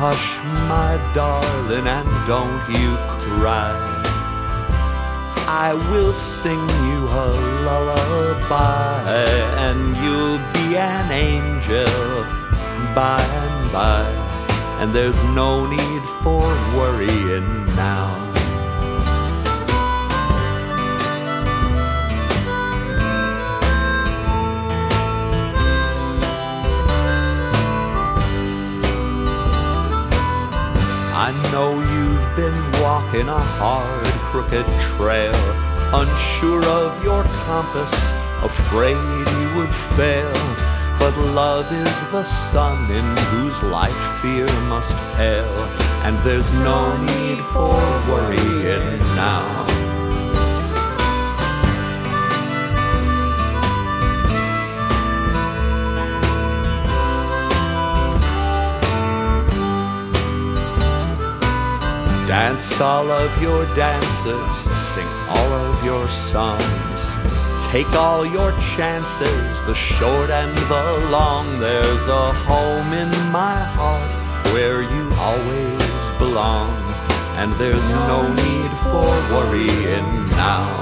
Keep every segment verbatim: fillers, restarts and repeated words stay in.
hush, my darling, and don't you cry. I will sing you a lullaby, and you'll be an angel by and by, and there's no need for worrying now. I know you've been walking a hard, crooked trail, unsure of your compass, afraid you would fail. But love is the sun in whose light fear must pale, and there's no need for worrying now. Dance all of your dances, sing all of your songs, take all your chances, the short and the long. There's a home in my heart where you always belong, and there's no need for worrying now.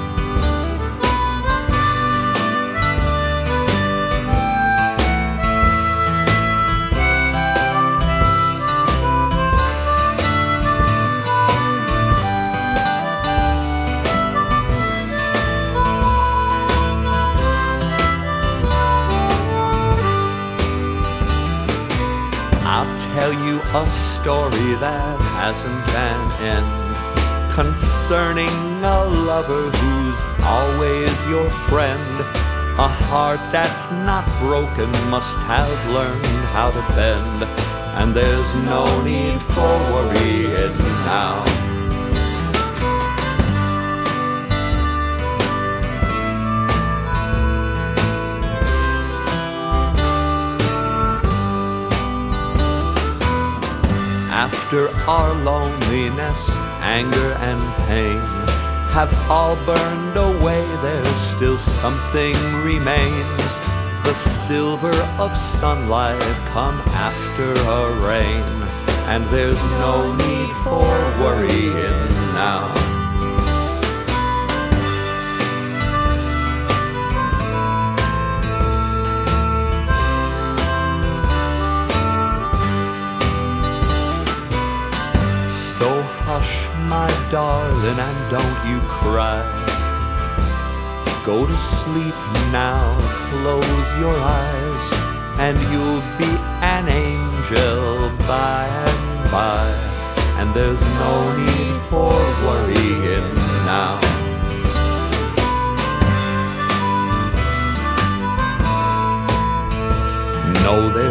I'll tell you a story that hasn't an end, concerning a lover who's always your friend. A heart that's not broken must have learned how to bend, and there's no need for worrying now. After our loneliness, anger and pain have all burned away, there's still something remains. The silver of sunlight come after a rain, and there's no need for worrying now. So hush, my darling, and don't you cry. Go to sleep now, close your eyes, and you'll be an angel by and by, and there's no need for worrying now. No, there's